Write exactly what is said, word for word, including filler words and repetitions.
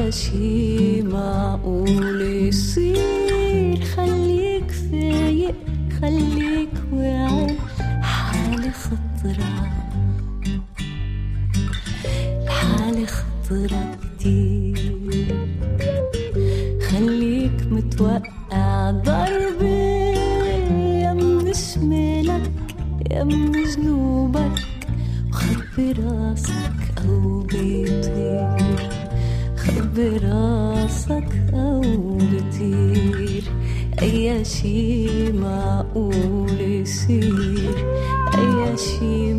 أي شي معقول يصير. خليك فايق خليك واعي، حالي خطرة حالي خطرة كتير. خليك متوقع ضربة يم شمالك يم جنوبك، وخبي راسك أو بيطير، خبي راسك أو بيطير. أي شي معقول يصير، أي شي